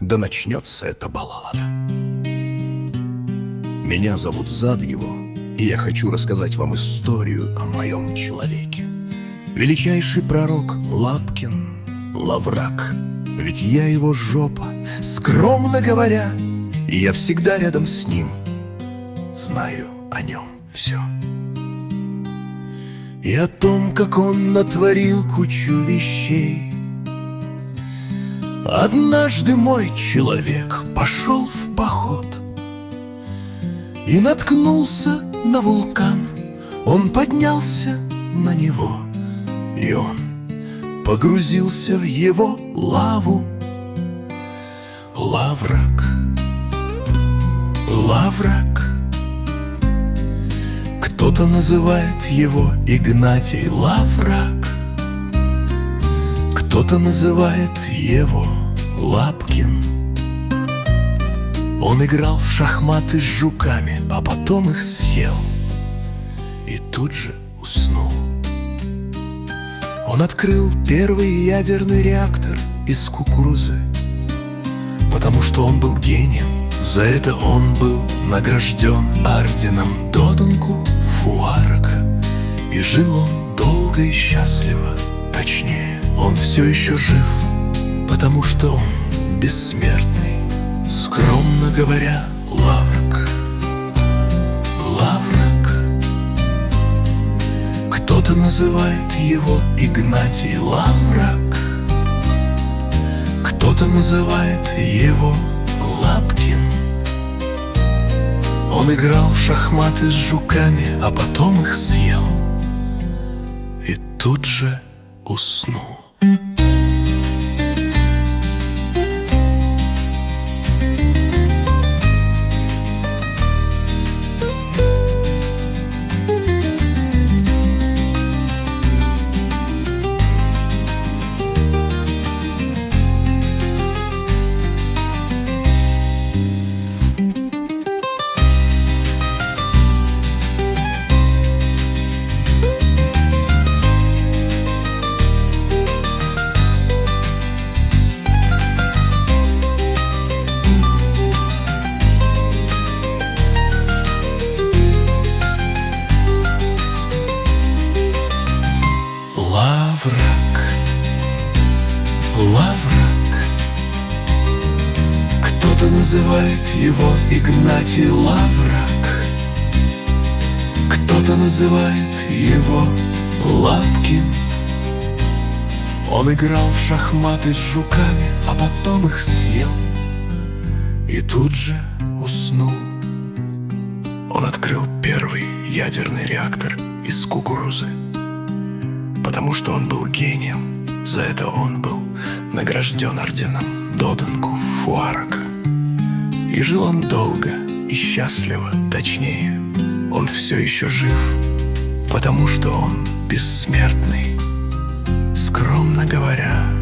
да начнется эта баллада. Меня зовут Зад его, и я хочу рассказать вам историю о моем человеке. Величайший пророк Лапкин Лаврак, ведь я его жопа, скромно говоря, и я всегда рядом с ним, знаю о нем все. И о том, как он натворил кучу вещей. Однажды мой человек пошел в поход и наткнулся на вулкан. Он поднялся на него, и он погрузился в его лаву. Лаврак, Лаврак, кто-то называет его Игнатий Лаврак, кто-то называет его Лапкин. Он играл в шахматы с жуками, а потом их съел и тут же уснул. Он открыл первый ядерный реактор из кукурузы, потому что он был гением. За это он был награжден орденом Додонку Фуарака. И жил он долго и счастливо, точнее, он все еще жив, потому что он бессмертный. Скромно говоря, Лаврак, Лаврак, кто-то называет его Игнатий Лаврак, кто-то называет его Лапкин. Он играл в шахматы с жуками, а потом их съел и тут же уснул. Лаврак, Лаврак, кто-то называет его Игнатий Лаврак, кто-то называет его Лапкин. Он играл в шахматы с жуками, а потом их съел и тут же уснул. Он открыл первый ядерный реактор из кукурузы, потому что он был гением. За это он был награжден орденом Додонку Фуарака. И жил он долго и счастливо, точнее, он все еще жив, потому что он бессмертный. Скромно говоря,